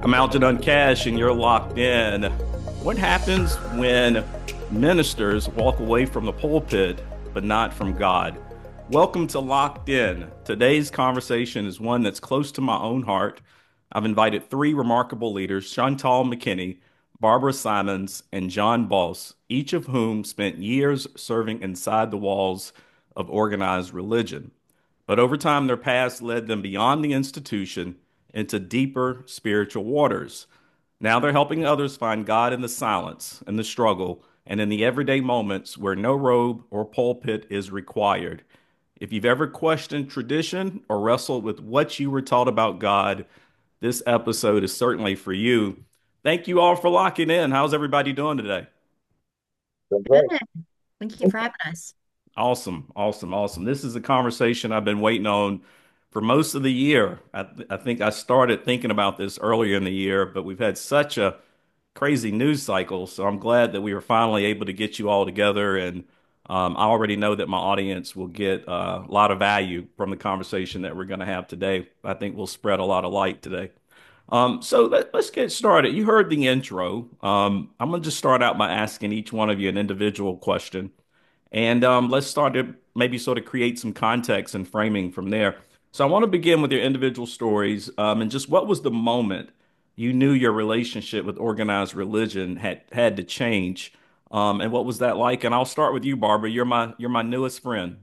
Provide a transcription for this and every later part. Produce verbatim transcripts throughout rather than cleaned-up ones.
I'm Algernon Cash, and you're locked in. What happens when ministers walk away from the pulpit, but not from God? Welcome to Locked In. Today's conversation is one that's close to my own heart. I've invited three remarkable leaders, Chantal McKinney, Barbara Simons, and John Boss, each of whom spent years serving inside the walls of organized religion. But over time, their past led them beyond the institution into deeper spiritual waters. Now they're helping others find God in the silence, in the struggle, and in the everyday moments where no robe or pulpit is required. If you've ever questioned tradition or wrestled with what you were taught about God, this episode is certainly for you. Thank you all for locking in. How's everybody doing today? Doing great. Good. Thank you for having us. Awesome, awesome, awesome. This is a conversation I've been waiting on for most of the year. I, th- I think I started thinking about this earlier in the year, but we've had such a crazy news cycle. So I'm glad that we were finally able to get you all together. And um, I already know that my audience will get uh, a lot of value from the conversation that we're going to have today. I think we'll spread a lot of light today. Um, so let, let's get started. You heard the intro. Um, I'm going to just start out by asking each one of you an individual question. And um, let's start to maybe sort of create some context and framing from there. So I want to begin with your individual stories um, and just what was the moment you knew your relationship with organized religion had had to change, um, and what was that like? And I'll start with you, Barbara. You're my you're my newest friend.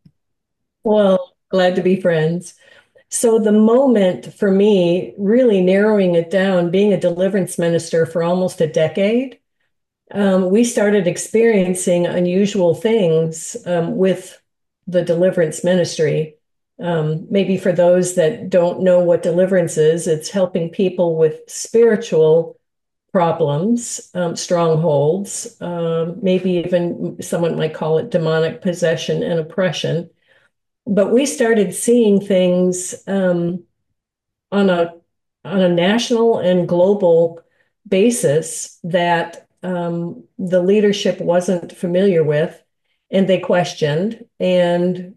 Well, glad to be friends. So the moment for me, really narrowing it down, being a deliverance minister for almost a decade, um, we started experiencing unusual things um, with the deliverance ministry. Um, maybe for those that don't know what deliverance is, it's helping people with spiritual problems, um, strongholds, um, maybe even someone might call it demonic possession and oppression. But we started seeing things um, on a on a national and global basis that um, the leadership wasn't familiar with, and they questioned, and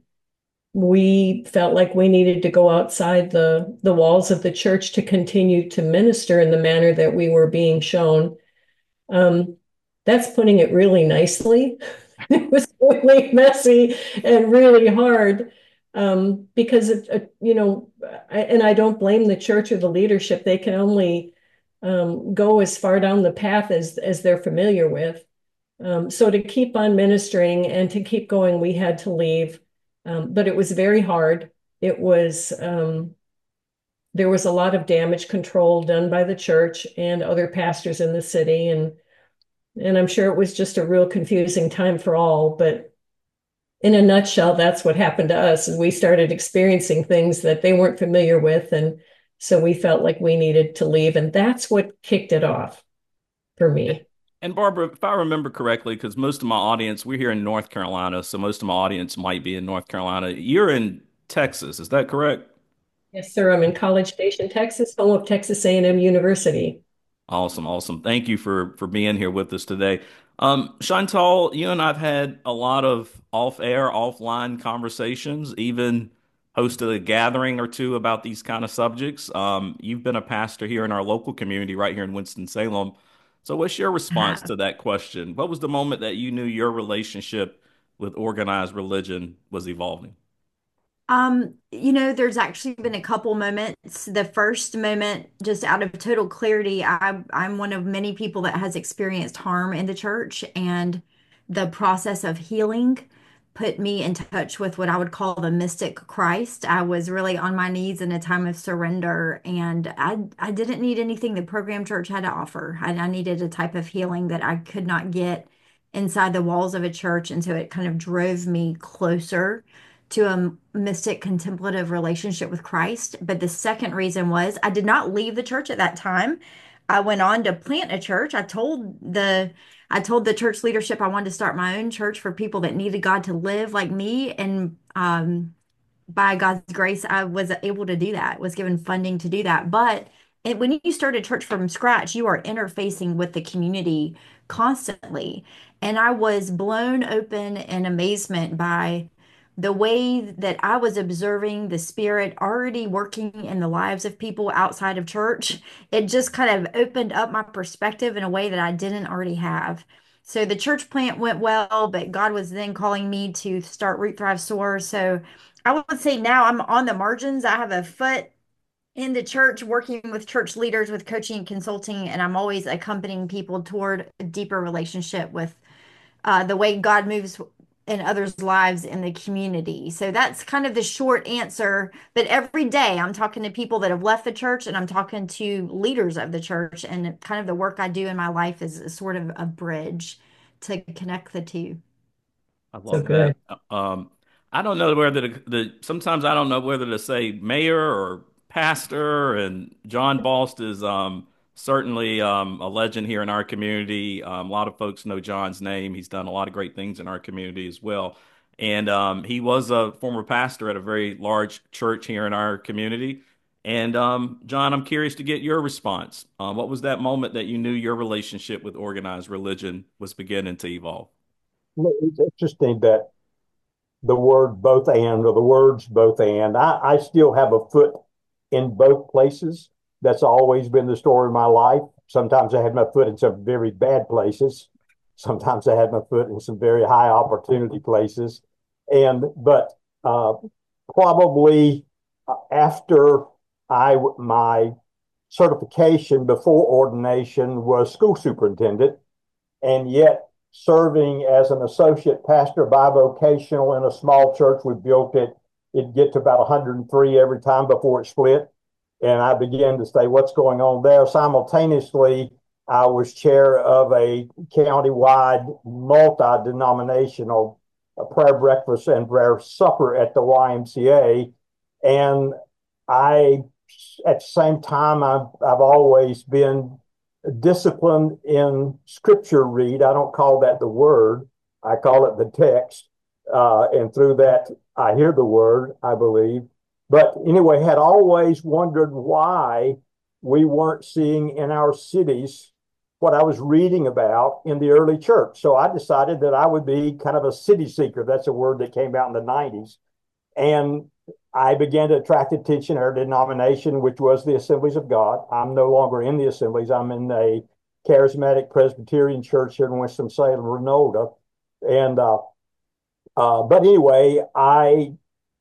we felt like we needed to go outside the the walls of the church to continue to minister in the manner that we were being shown. Um, that's putting it really nicely. It was really messy and really hard um, because, it, uh, you know, I, and I don't blame the church or the leadership. They can only um, go as far down the path as as they're familiar with. Um, so to keep on ministering and to keep going, we had to leave. Um, but it was very hard. It was um, there was a lot of damage control done by the church and other pastors in the city, and and I'm sure it was just a real confusing time for all, but in a nutshell, that's what happened to us. And we started experiencing things that they weren't familiar with. And so we felt like we needed to leave. And that's what kicked it off for me. And Barbara, if I remember correctly, because most of my audience, we're here in North Carolina, so most of my audience might be in North Carolina. You're in Texas, is that correct? Yes, sir. I'm in College Station, Texas, home of Texas A and M University. Awesome, awesome. Thank you for for being here with us today. Um, Chantal, you and I've had a lot of off-air, offline conversations, even hosted a gathering or two about these kind of subjects. Um, you've been a pastor here in our local community right here in Winston-Salem. So what's your response Uh, to that question? What was the moment that you knew your relationship with organized religion was evolving? Um, you know, there's actually been a couple moments. The first moment, just out of total clarity, I I'm one of many people that has experienced harm in the church, and the process of healing put me in touch with what I would call the mystic Christ. I was really on my knees in a time of surrender, and I I didn't need anything the program church had to offer. I, I needed a type of healing that I could not get inside the walls of a church, and so it kind of drove me closer to a mystic contemplative relationship with Christ. But the second reason was I did not leave the church at that time. I went on to plant a church. I told the I told the church leadership I wanted to start my own church for people that needed God to live like me. And um, by God's grace, I was able to do that, was given funding to do that. But it, when you start a church from scratch, you are interfacing with the community constantly. And I was blown open in amazement by the way that I was observing the Spirit already working in the lives of people outside of church, it just kind of opened up my perspective in a way that I didn't already have. So the church plant went well, but God was then calling me to start Root Thrive Soar. So I would say now I'm on the margins. I have a foot in the church, working with church leaders with coaching and consulting, and I'm always accompanying people toward a deeper relationship with uh, the way God moves in others' lives in the community. So that's kind of the short answer. But every day I'm talking to people that have left the church and I'm talking to leaders of the church, and kind of the work I do in my life is a sort of a bridge to connect the two. I So love that. good. Um, I don't know whether to, the sometimes I don't know whether to say mayor or pastor. And John Bost is um, certainly um, a legend here in our community. Um, a lot of folks know John's name. He's done a lot of great things in our community as well. And um, he was a former pastor at a very large church here in our community. And um, John, I'm curious to get your response. Um, what was that moment that you knew your relationship with organized religion was beginning to evolve? It's interesting that the word both and or the words both and I, I still have a foot in both places. That's always been the story of my life. Sometimes I had my foot in some very bad places. Sometimes I had my foot in some very high opportunity places. And but uh, probably uh, after I my certification before ordination was school superintendent, and yet serving as an associate pastor bivocational in a small church. We built it. It get to about one hundred three every time before it split. And I began to say, what's going on there? Simultaneously, I was chair of a countywide multi-denominational prayer breakfast and prayer supper at the Y M C A. And I, at the same time, I've, I've always been disciplined in scripture read. I don't call that the word, I call it the text. Uh, and through that, I hear the word, I believe. But anyway, had always wondered why we weren't seeing in our cities what I was reading about in the early church. So I decided that I would be kind of a city seeker. That's a word that came out in the nineties. And I began to attract attention at our denomination, which was the Assemblies of God. I'm no longer in the Assemblies. I'm in a charismatic Presbyterian church here in Winston-Salem, Renolda. And uh, uh, but anyway, I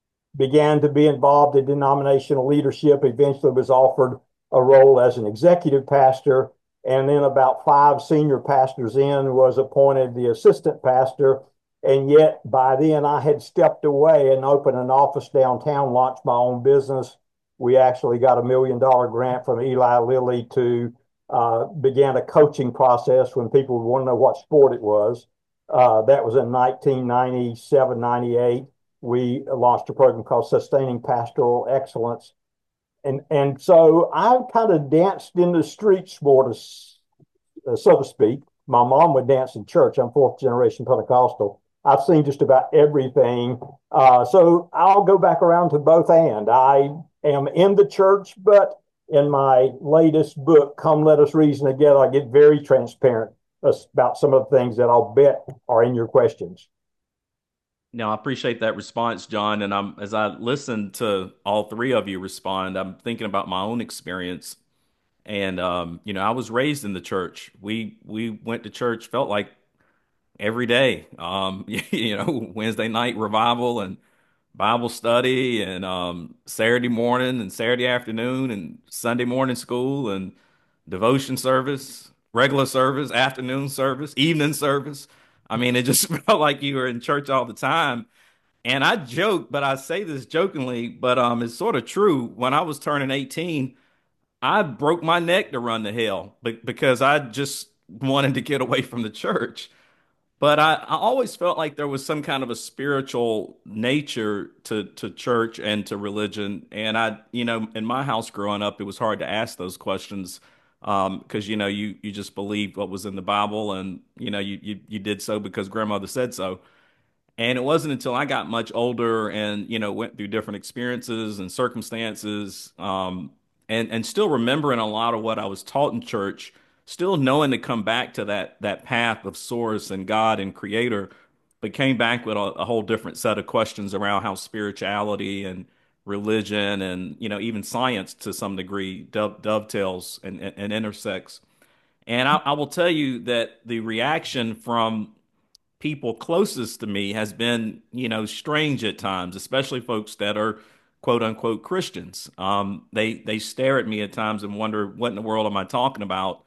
began to be involved in denominational leadership. Eventually, was offered a role as an executive pastor, and then about five senior pastors in, was appointed the assistant pastor. And yet by then I had stepped away and opened an office downtown, launched my own business. We actually got a million dollar grant from Eli Lilly to uh, began a coaching process when people would want to know what sport it was. Uh, that was in nineteen ninety-seven, ninety-eight. We launched a program called Sustaining Pastoral Excellence. And, and so I kind of danced in the streets, more to, uh, so to speak. My mom would dance in church. I'm fourth generation Pentecostal. I've seen just about everything. Uh, so I'll go back around to both and. I am in the church, but in my latest book, Come Let Us Reason Together, I get very transparent about some of the things that I'll bet are in your questions. Now, I appreciate that response, John. And I'm as I listen to all three of you respond, I'm thinking about my own experience. And um, you know, I was raised in the church. We we went to church, felt like every day. Um, you know, Wednesday night revival and Bible study, and um, Saturday morning and Saturday afternoon and Sunday morning school and devotion service, regular service, afternoon service, evening service. I mean, it just felt like you were in church all the time. And I joke, but I say this jokingly, but um, it's sort of true. When I was turning eighteen, I broke my neck to run to hell be- because I just wanted to get away from the church. But I, I always felt like there was some kind of a spiritual nature to, to church and to religion. And I, you know, in my house growing up, it was hard to ask those questions um, because, you know, you, you just believed what was in the Bible, and, you know, you, you, you did so because grandmother said so. And it wasn't until I got much older and, you know, went through different experiences and circumstances, um, and, and still remembering a lot of what I was taught in church, still knowing to come back to that that path of source and God and creator, but came back with a, a whole different set of questions around how spirituality and religion and, you know, even science to some degree dove, dovetails and, and, and intersects. And I, I will tell you that the reaction from people closest to me has been, you know, strange at times, especially folks that are quote unquote Christians. Um, they they stare at me at times and wonder what in the world am I talking about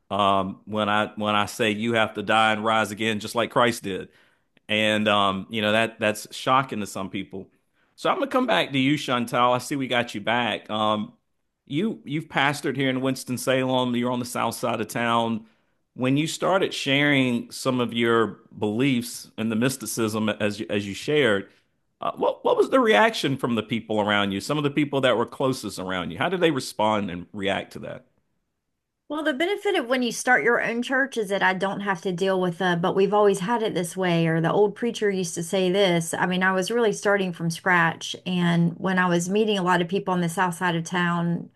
um, when I when I say you have to die and rise again just like Christ did. And um, you know that that's shocking to some people. So I'm gonna come back to you, Chantal. I see we got you back. Um, you you've pastored here in Winston-Salem. You're on the south side of town. When you started sharing some of your beliefs and the mysticism as you, as you shared, uh, what what was the reaction from the people around you? Some of the people that were closest around you. How did they respond and react to that? Well, the benefit of when you start your own church is that I don't have to deal with the, but we've always had it this way, or the old preacher used to say this. I mean, I was really starting from scratch. And when I was meeting a lot of people on the south side of town,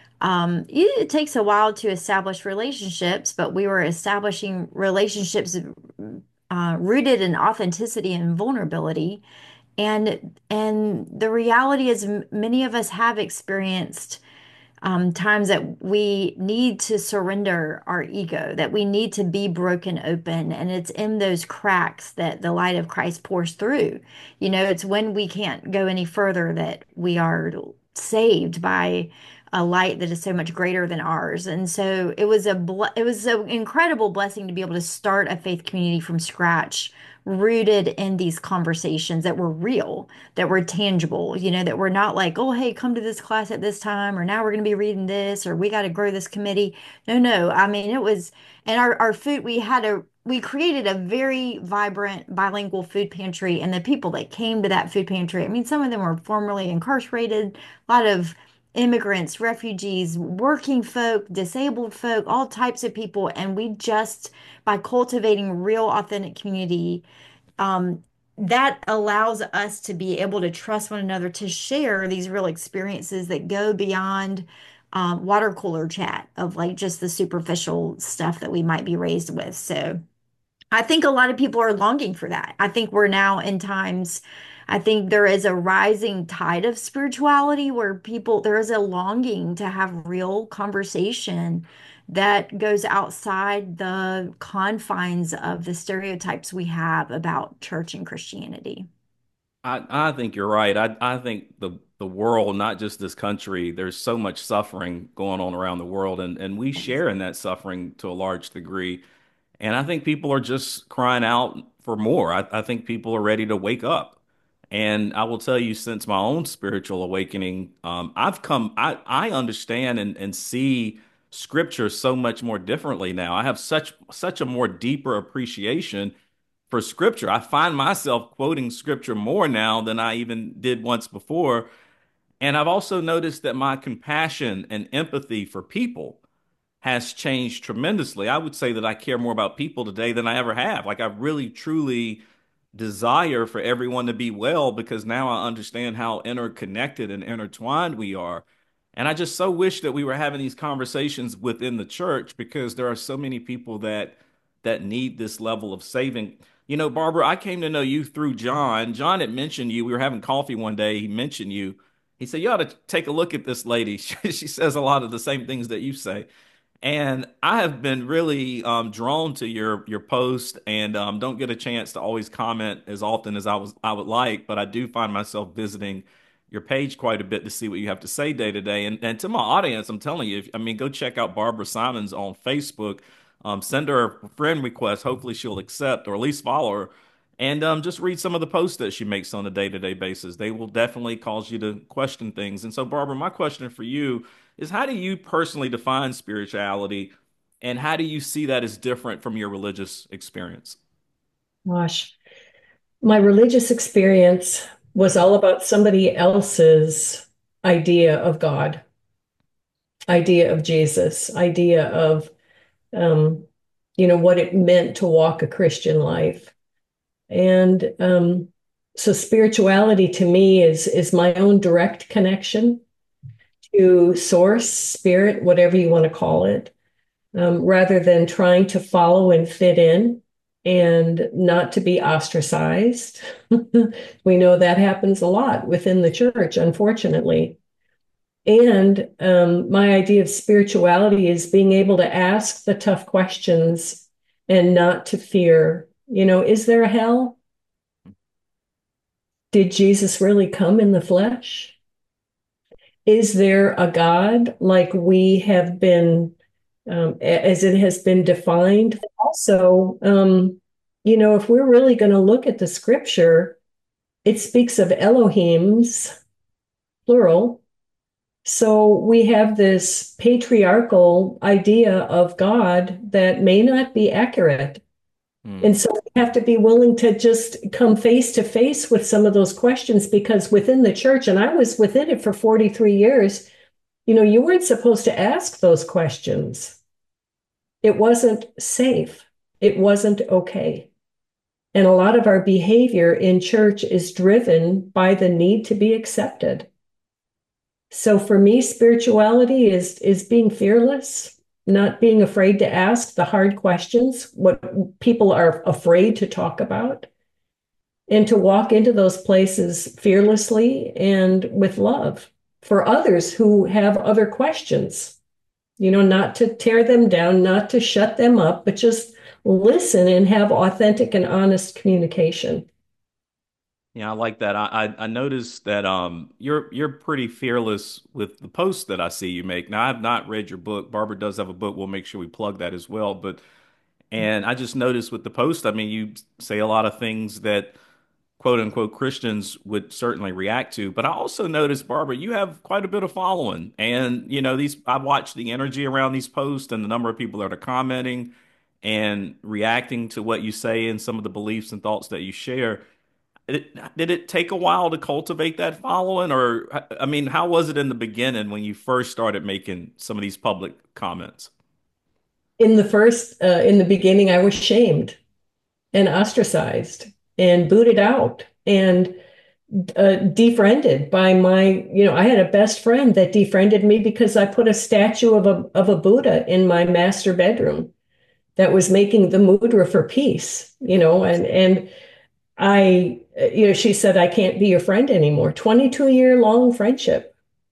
um, it, it takes a while to establish relationships, but we were establishing relationships uh, rooted in authenticity and vulnerability. And and the reality is, m- many of us have experienced um, times that we need to surrender our ego, that we need to be broken open. And it's in those cracks that the light of Christ pours through. You know, it's when we can't go any further that we are saved by a light that is so much greater than ours. And so it was a ble it was an incredible blessing to be able to start a faith community from scratch, rooted in these conversations that were real, that were tangible, you know, that were not like, oh, hey, come to this class at this time, or now we're going to be reading this, or we got to grow this committee. No, no. I mean, it was, and our, our food, we had a, we created a very vibrant bilingual food pantry, and the people that came to that food pantry, I mean, some of them were formerly incarcerated, a lot of immigrants, refugees, working folk, disabled folk, all types of people. And we just, by cultivating real, authentic community, um, that allows us to be able to trust one another to share these real experiences that go beyond um, water cooler chat of like just the superficial stuff that we might be raised with. So I think a lot of people are longing for that. I think we're now in times, I think there is a rising tide of spirituality where people, there is a longing to have real conversation that goes outside the confines of the stereotypes we have about church and Christianity. I, I think you're right. I, I think the the world, not just this country, there's so much suffering going on around the world, and, and we share in that suffering to a large degree. And I think people are just crying out for more. I, I think people are ready to wake up. And I will tell you, since my own spiritual awakening, um, I've come, I, I understand and, and see scripture so much more differently now. I have such such a more deeper appreciation for scripture. I find myself quoting scripture more now than I even did once before. And I've also noticed that my compassion and empathy for people has changed tremendously. I would say that I care more about people today than I ever have. Like I really truly desire for everyone to be well because now I understand how interconnected and intertwined we are. And I just so wish that we were having these conversations within the church because there are so many people that that need this level of saving. You know, Barbara, I came to know you through John. John had mentioned you. We were having coffee one day. He mentioned you. He said, you ought to take a look at this lady. She says a lot of the same things that you say. And I have been really um, drawn to your your post, and um, don't get a chance to always comment as often as I was I would like, but I do find myself visiting your page quite a bit to see what you have to say day to day. And and to my audience, I'm telling you, if, I mean, go check out Barbara Simons on Facebook. Um, send her a friend request. Hopefully, she'll accept or at least follow her. And um, just read some of the posts that she makes on a day to day basis. They will definitely cause you to question things. And so, Barbara, my question for you is how do you personally define spirituality and how do you see that as different from your religious experience? Gosh, my religious experience was all about somebody else's idea of God, idea of Jesus, idea of, um, you know, what it meant to walk a Christian life. And um, so spirituality to me is is my own direct connection to source, spirit, whatever you want to call it, um, rather than trying to follow and fit in and not to be ostracized. We know that happens a lot within the church, unfortunately. And um, my idea of spirituality is being able to ask the tough questions and not to fear. You know, is there a hell? Did Jesus really come in the flesh? Is there a God like we have been, um, as it has been defined? Also, um, you know, if we're really going to look at the scripture, it speaks of Elohims, plural. So we have this patriarchal idea of God that may not be accurate. Hmm. And so we have to be willing to just come face to face with some of those questions because within the church, and I was within it for forty-three years, you know, you weren't supposed to ask those questions. It wasn't safe. It wasn't okay. And a lot of our behavior in church is driven by the need to be accepted. So for me, spirituality is is being fearless, not being afraid to ask the hard questions, what people are afraid to talk about, and to walk into those places fearlessly and with love for others who have other questions. You know, not to tear them down, not to shut them up, but just listen and have authentic and honest communication. Yeah, I like that. I, I I noticed that um you're you're pretty fearless with the posts that I see you make. Now I've not read your book. Barbara does have a book. We'll make sure we plug that as well. But and I just noticed with the post, I mean, you say a lot of things that quote unquote Christians would certainly react to. But I also noticed, Barbara, you have quite a bit of following. And you know, these I watch the energy around these posts and the number of people that are commenting and reacting to what you say and some of the beliefs and thoughts that you share. It, did it take a while to cultivate that following, or I mean, how was it in the beginning when you first started making some of these public comments? In the first, uh, in the beginning, I was shamed and ostracized and booted out and uh, defriended by my, you know, I had a best friend that defriended me because I put a statue of a of a Buddha in my master bedroom that was making the mudra for peace, you know, and and I, you know, she said, I can't be your friend anymore. twenty-two year long friendship.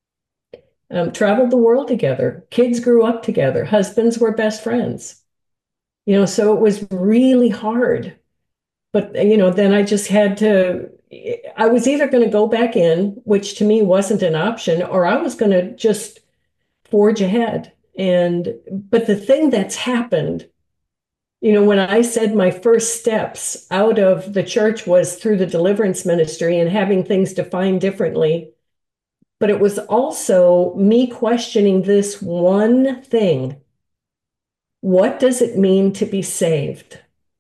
Um, traveled the world together. Kids grew up together. Husbands were best friends. You know, so it was really hard. But, you know, then I just had to, I was either going to go back in, which to me wasn't an option, or I was going to just forge ahead. And, but the thing that's happened, you know, when I said my first steps out of the church was through the deliverance ministry and having things defined differently, but it was also me questioning this one thing. What does it mean to be saved?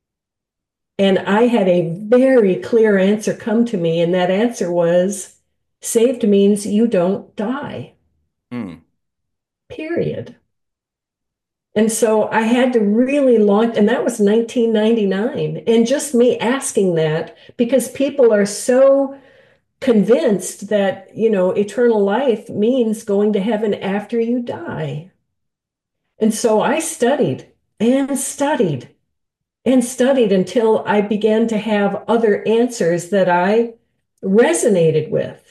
And I had a very clear answer come to me, and that answer was saved means you don't die, Hmm. period. And so I had to really launch, and that was nineteen ninety-nine. And just me asking that because people are so convinced that, you know, eternal life means going to heaven after you die. And so I studied and studied and studied until I began to have other answers that I resonated with.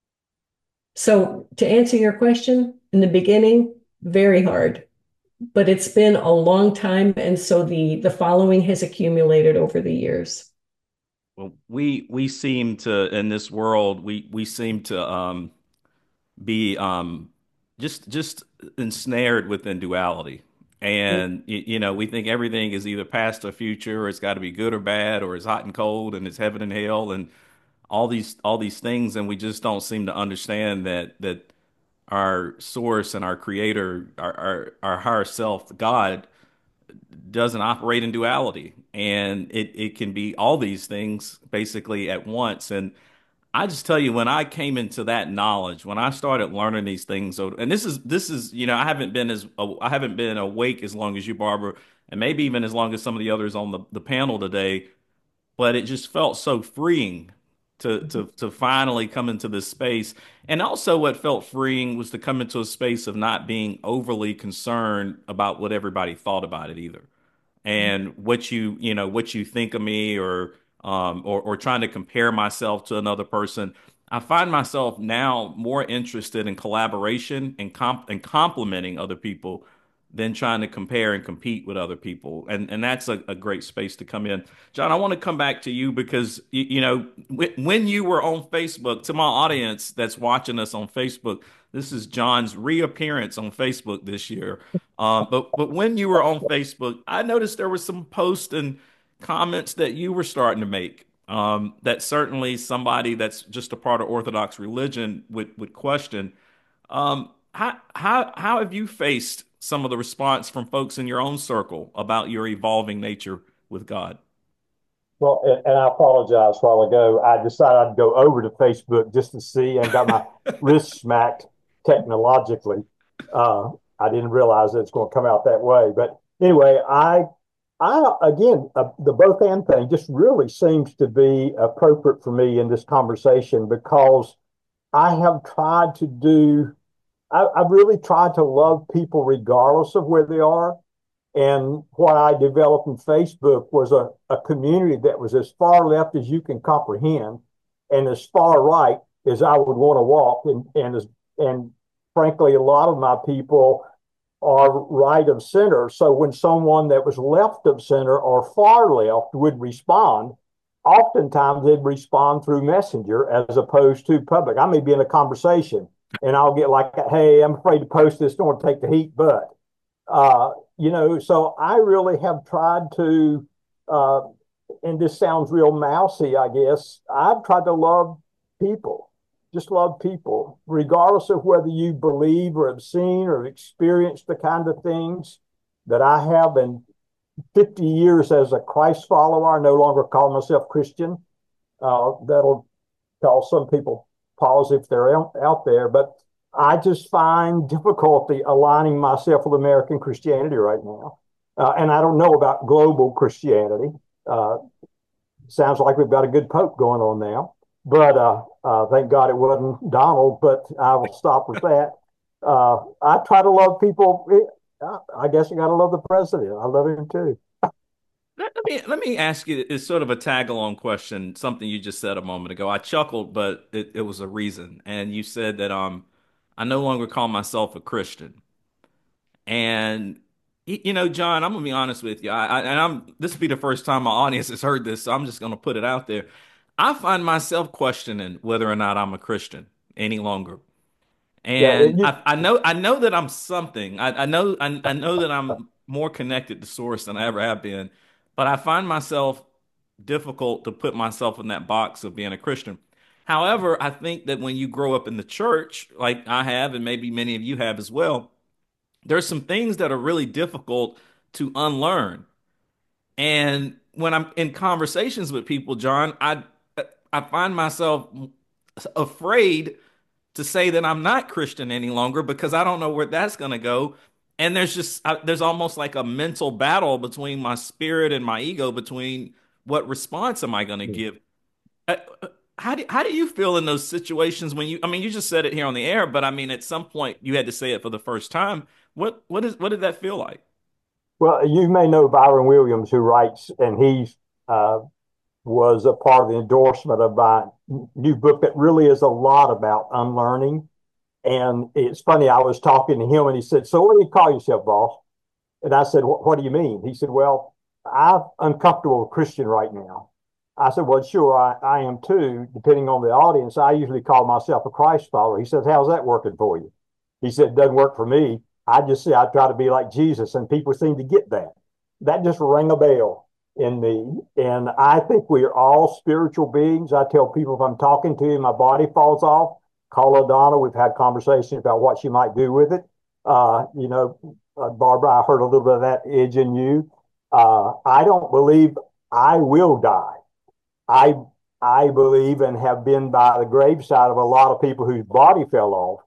So to answer your question, in the beginning, very hard, but it's been a long time. And so the the following has accumulated over the years. Well, we we seem to in this world we we seem to um be um just just ensnared within duality. And y- you know, we think everything is either past or future, or it's got to be good or bad, or it's hot and cold, and it's heaven and hell, and all these all these things, and we just don't seem to understand that that our source and our creator, our our, our higher self, God, doesn't operate in duality, and it it can be all these things basically at once. And I just tell you, when I came into that knowledge, when I started learning these things, so- and this is this is, you know, I haven't been as I haven't been awake as long as you, Barbara, and maybe even as long as some of the others on the, the panel today, but it just felt so freeing to to to finally come into this space. And also what felt freeing was to come into a space of not being overly concerned about what everybody thought about it either. and what you, you know, what you think of me, or um or or trying to compare myself to another person. I find myself now more interested in collaboration and comp and complimenting other people than trying to compare and compete with other people. And and that's a, a great space to come in. John, I want to come back to you because you, you know w when you were on Facebook, to my audience that's watching us on Facebook, this is John's reappearance on Facebook this year. Um, but but when you were on Facebook, I noticed there were some posts and comments that you were starting to make. Um, that certainly somebody that's just a part of Orthodox religion would would question. Um, how how how have you faced some of the response from folks in your own circle about your evolving nature with God? Well, and, and I apologize a while ago. I decided I'd go over to Facebook just to see and got my wrist smacked technologically. Uh, I didn't realize it's going to come out that way. But anyway, I, I again, uh, the both and thing just really seems to be appropriate for me in this conversation because I have tried to do, I, I've really tried to love people regardless of where they are. And what I developed in Facebook was a, a community that was as far left as you can comprehend and as far right as I would want to walk. And, and, as, and frankly, a lot of my people are right of center. So when someone that was left of center or far left would respond, oftentimes they'd respond through Messenger as opposed to public. I may be in a conversation and I'll get like, hey, I'm afraid to post this, don't want to take the heat, but uh, you know, so I really have tried to, uh, and this sounds real mousy, I guess. I've tried to love people, just love people, regardless of whether you believe or have seen or experienced the kind of things that I have. In fifty years as a Christ follower, I no longer call myself Christian. Uh, that'll cause some people pause if they're out, out there, but I just find difficulty aligning myself with American Christianity right now. Uh, and I don't know about global Christianity. Uh, sounds like we've got a good pope going on now. But uh, uh, thank God it wasn't Donald, but I will stop with that. Uh, I try to love people. I guess you got to love the president. I love him too. Let let me let me ask you, it's sort of a tag along question, something you just said a moment ago. I chuckled, but it, it was a reason. And you said that um I no longer call myself a Christian. And y- you know, John, I'm gonna be honest with you. I, I and I'm this will be the first time my audience has heard this, so I'm just gonna put it out there. I find myself questioning whether or not I'm a Christian any longer. Yeah, And you, I, I know I know that I'm something. I, I know I, I know that I'm more connected to source than I ever have been, but I find myself difficult to put myself in that box of being a Christian. However, I think that when you grow up in the church, like I have, and maybe many of you have as well, there's some things that are really difficult to unlearn. And when I'm in conversations with people, John, I I find myself afraid to say that I'm not Christian any longer because I don't know where that's going to go. And there's just I, there's almost like a mental battle between my spirit and my ego between what response am I going to give? Uh, uh, how do how do you feel in those situations when you I mean you just said it here on the air, but I mean at some point you had to say it for the first time. What what is what did that feel like? well, you may know Byron Williams, who writes, and he uh, was a part of the endorsement of my new book that really is a lot about unlearning. And it's funny, I was talking to him and he said, so what do you call yourself, boss? And I said, what do you mean? He said, well, I'm uncomfortable with Christian right now. I said, well, sure, I, I am too, depending on the audience. I usually call myself a Christ follower. He says, how's that working for you? He said, it doesn't work for me. I just say I try to be like Jesus, and people seem to get that. That just rang a bell in me. And I think we are all spiritual beings. I tell people if I'm talking to you, my body falls off. Call Adana. We've had conversations about what she might do with it. Uh, you know, uh, Barbara, I heard a little bit of that edge in you. Uh, I don't believe I will die. I I believe and have been by the graveside of a lot of people whose body fell off.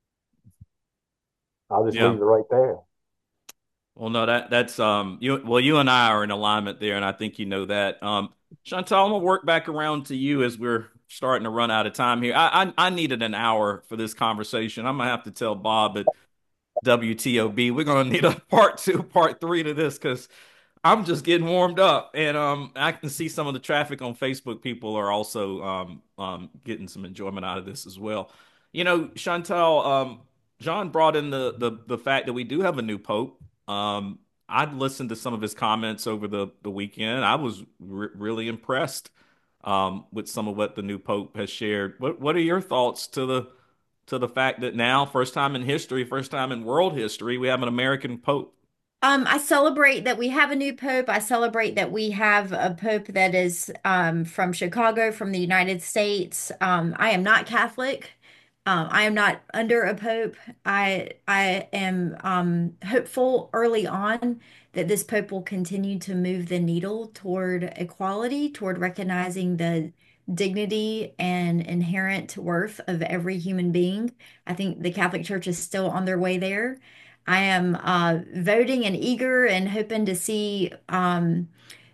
I'll just Yeah. leave it right there. Well, no, that that's um you well you and I are in alignment there, and I think you know that. Um, Chantal, I'm gonna work back around to you as we're starting to run out of time here. I I, I needed an hour for this conversation. I'm gonna have to tell Bob at W T O B we're gonna need a part two, part three to this because I'm just getting warmed up, and um, I can see some of the traffic on Facebook. People are also um, um, getting some enjoyment out of this as well. You know, Chantal, um, John brought in the the the fact that we do have a new pope. Um, I'd listened to some of his comments over the the weekend. I was re really impressed um, with some of what the new pope has shared. What what are your thoughts to the to the fact that now, first time in history, first time in world history, we have an American pope? Um, I celebrate that we have a new pope. I celebrate that we have a pope that is um, from Chicago, from the United States. Um, I am not Catholic. Um, I am not under a pope. I I am um, hopeful early on that this pope will continue to move the needle toward equality, toward recognizing the dignity and inherent worth of every human being. I think the Catholic Church is still on their way there. I am uh, voting and eager and hoping to see um,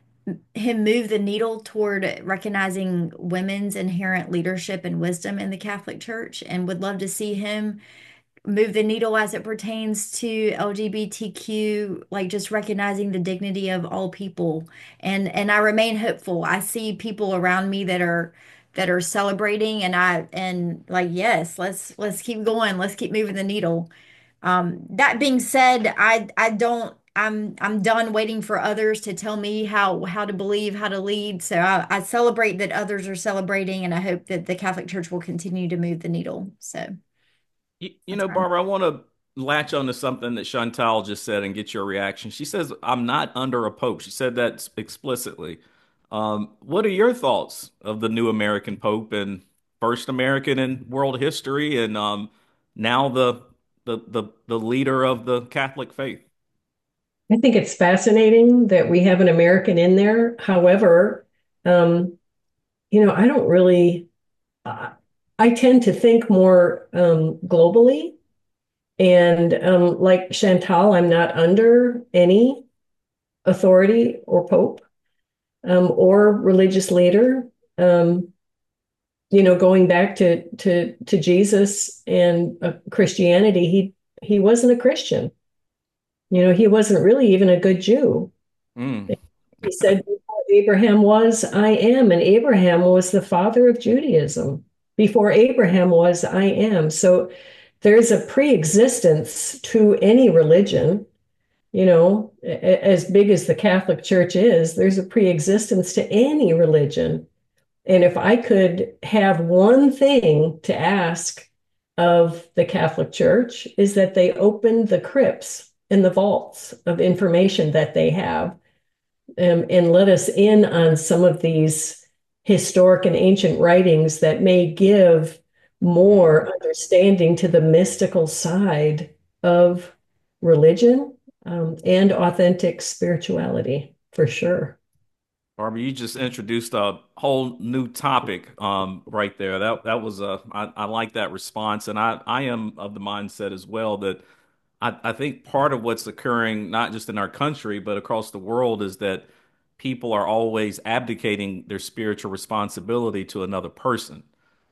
him move the needle toward recognizing women's inherent leadership and wisdom in the Catholic Church, and would love to see him move the needle as it pertains to L G B T Q, like just recognizing the dignity of all people. And and I remain hopeful. I see people around me that are that are celebrating, and I and like, yes, let's let's keep going. Let's keep moving the needle. Um, that being said, I I don't I'm I'm done waiting for others to tell me how how to believe, how to lead. So I, I celebrate that others are celebrating, and I hope that the Catholic Church will continue to move the needle. So You, you that's know, where I'm. Barbara, I want to latch on to something that Chantal just said and get your reaction. She says, I'm not under a pope. She said that explicitly. Um, what are your thoughts of the new American pope and first American in world history and um, now the, the the the leader of the Catholic faith? I think it's fascinating that we have an American in there. However, um, you know, I don't really, uh, I tend to think more um, globally. And um, like Chantal, I'm not under any authority or pope um, or religious leader. Um, you know, going back to to to Jesus and uh, Christianity, he he wasn't a Christian. You know, he wasn't really even a good Jew. Mm. He said, before Abraham was, I am. And Abraham was the father of Judaism. Before Abraham was, I am. So there's a pre-existence to any religion, you know, as big as the Catholic Church is, there's a pre-existence to any religion. And if I could have one thing to ask of the Catholic Church is that they open the crypts and the vaults of information that they have, um, and let us in on some of these historic and ancient writings that may give more understanding to the mystical side of religion, um, and authentic spirituality, for sure. Barbara, you just introduced a whole new topic um, right there. That that was a I, I like that response, and I I am of the mindset as well that I, I think part of what's occurring not just in our country but across the world is that people are always abdicating their spiritual responsibility to another person,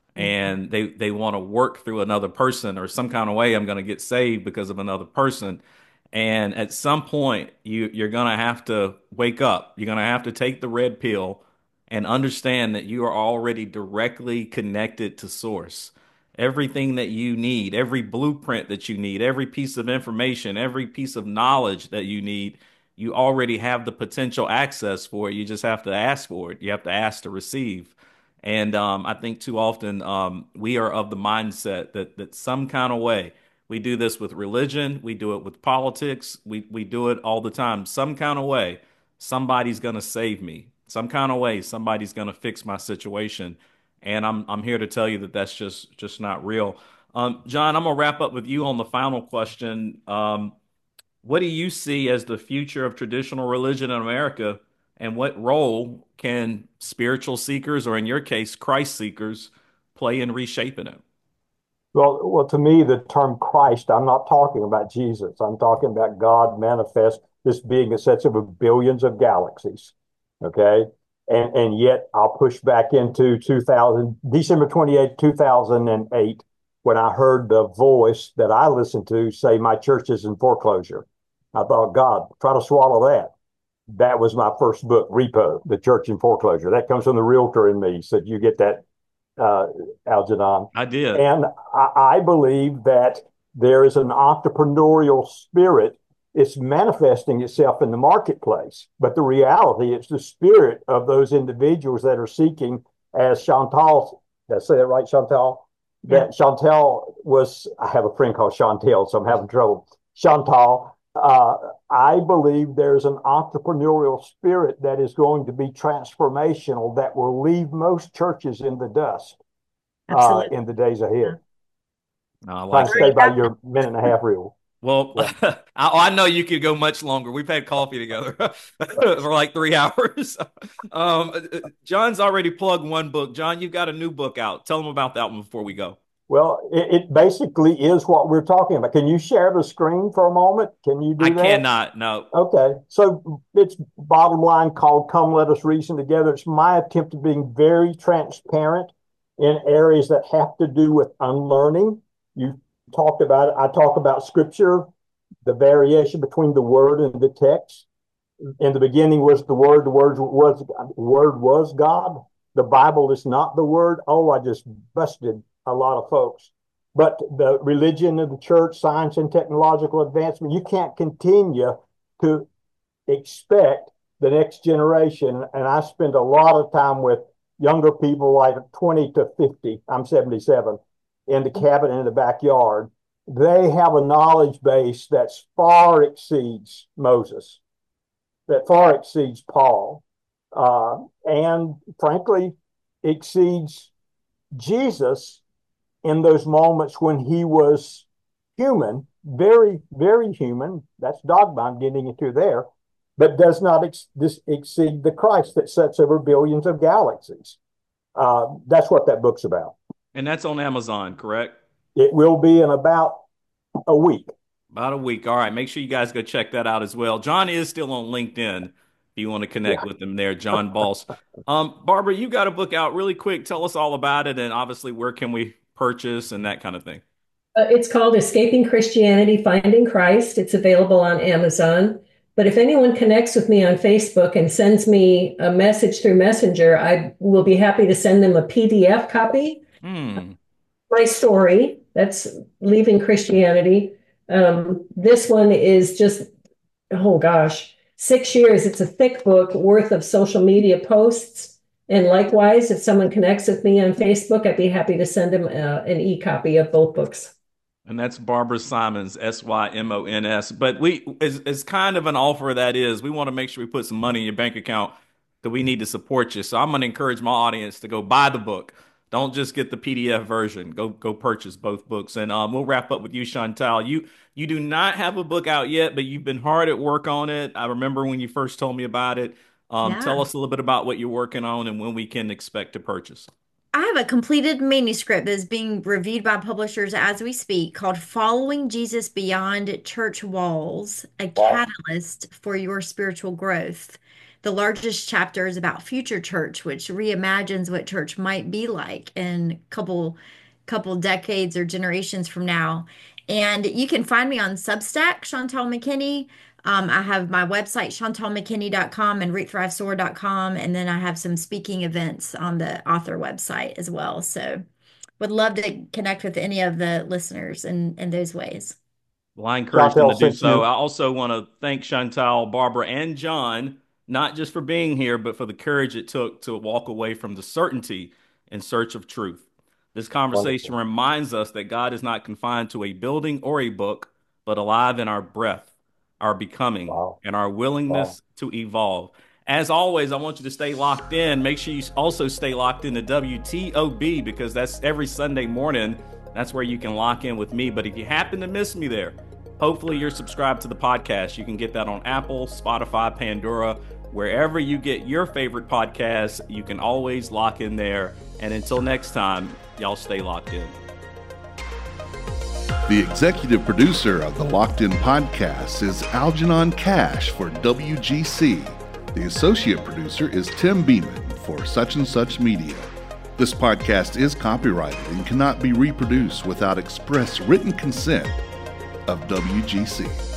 and they they want to work through another person or some kind of way I'm going to get saved because of another person. And at some point you you're going to have to wake up. You're going to have to take the red pill and understand that you are already directly connected to source. Everything that you need, every blueprint that you need, every piece of information, every piece of knowledge that you need, you already have the potential access for it. You just have to ask for it. You have to ask to receive. And um, I think too often um, we are of the mindset that that some kind of way we do this with religion, we do it with politics, we we do it all the time. Some kind of way, somebody's gonna save me. Some kind of way, somebody's gonna fix my situation. And I'm I'm here to tell you that that's just just not real. Um, John, I'm gonna wrap up with you on the final question. Um, what do you see as the future of traditional religion in America, and what role can spiritual seekers, or in your case, Christ seekers, play in reshaping it? Well, well, to me, the term Christ, I'm not talking about Jesus. I'm talking about God manifest, this being a set of billions of galaxies. Okay. And and yet I'll push back into two thousand, December twenty-eighth, two thousand eight, when I heard the voice that I listened to say my church is in foreclosure. I thought, God, try to swallow that. that was my first book, Repo, The Church in Foreclosure. That comes from the realtor in me. So you get that, uh, Algernon? I did. And I, I believe that there is an entrepreneurial spirit. It's manifesting itself in the marketplace. But the reality, it's the spirit of those individuals that are seeking, as Chantal, did I say that right, Chantal? Yeah. That Chantal was, I have a friend called Chantel, so I'm having trouble. Chantal, uh, I believe there's an entrepreneurial spirit that is going to be transformational that will leave most churches in the dust uh, in the days ahead. No, I Try like to stay by your minute and a half rule. Well, yeah. I, I know you could go much longer. We've had coffee together for like three hours. um, John's already plugged one book. John, you've got a new book out. Tell them about that one before we go. Well, it, it basically is what we're talking about. Can you share the screen for a moment? Can you do I that? I cannot, no. Okay. So it's bottom line called Come Let Us Reason Together. It's my attempt at being very transparent in areas that have to do with unlearning. You talked about it. I talk about scripture, the variation between the word and the text. In the beginning was the word, the word was, the word was God. The Bible is not the word. Oh, I just busted a lot of folks. But the religion of the church, science and technological advancement, you can't continue to expect the next generation. And I spend a lot of time with younger people like twenty to fifty. I'm seventy-seven. In the cabin in the backyard. They have a knowledge base that far exceeds Moses, that far exceeds Paul, uh, and frankly exceeds Jesus in those moments when he was human, very, very human. That's dogma I'm getting into there, but does not ex- this exceed the Christ that sets over billions of galaxies. Uh, that's what that book's about. And that's on Amazon, correct? It will be in about a week. About a week. All right. Make sure you guys go check that out as well. John is still on LinkedIn if you want to connect yeah. with him there, John Boss. um, Barbara, you got a book out really quick. Tell us all about it. And obviously, where can we purchase and that kind of thing? Uh, it's called Escaping Christianity, Finding Christ. It's available on Amazon. But if anyone connects with me on Facebook and sends me a message through Messenger, I will be happy to send them a P D F copy. Hmm. My story, that's Leaving Christianity. Um, this one is just, oh gosh, six years. It's a thick book worth of social media posts. And likewise, if someone connects with me on Facebook, I'd be happy to send them uh, an e-copy of both books. And that's Barbara Simons, S Y M O N S. But we, as, as kind of an offer that is, we want to make sure we put some money in your bank account because we need to support you. So I'm going to encourage my audience to go buy the book. Don't just get the P D F version. Go go purchase both books. And um, we'll wrap up with you, Chantal. You you do not have a book out yet, but you've been hard at work on it. I remember when you first told me about it. Um, Yeah. Tell us a little bit about what you're working on and when we can expect to purchase. I have a completed manuscript that is being reviewed by publishers as we speak called Following Jesus Beyond Church Walls, a Wow. catalyst for your spiritual growth. The largest chapter is about future church, which reimagines what church might be like in a couple, couple decades or generations from now. And you can find me on Substack, Chantal McKinney. Um, I have my website, chantal mckinney dot com and reap thrive soar dot com. And then I have some speaking events on the author website as well. So would love to connect with any of the listeners in, in those ways. Well, I encourage them to Chantal, do since so. you- I also want to thank Chantal, Barbara, and John, not just for being here, but for the courage it took to walk away from the certainty in search of truth. This conversation Wonderful. reminds us that God is not confined to a building or a book, but alive in our breath, our becoming, Wow. and our willingness to evolve. As always, I want you to stay locked in. Make sure you also stay locked into W T O B because that's every Sunday morning. That's where you can lock in with me. But if you happen to miss me there, hopefully you're subscribed to the podcast. You can get that on Apple, Spotify, Pandora, wherever you get your favorite podcasts. You can always lock in there. And until next time, y'all stay locked in. The executive producer of the Locked In podcast is Algernon Cash for W G C. The associate producer is Tim Beeman for Such and Such Media. This podcast is copyrighted and cannot be reproduced without express written consent of W G C.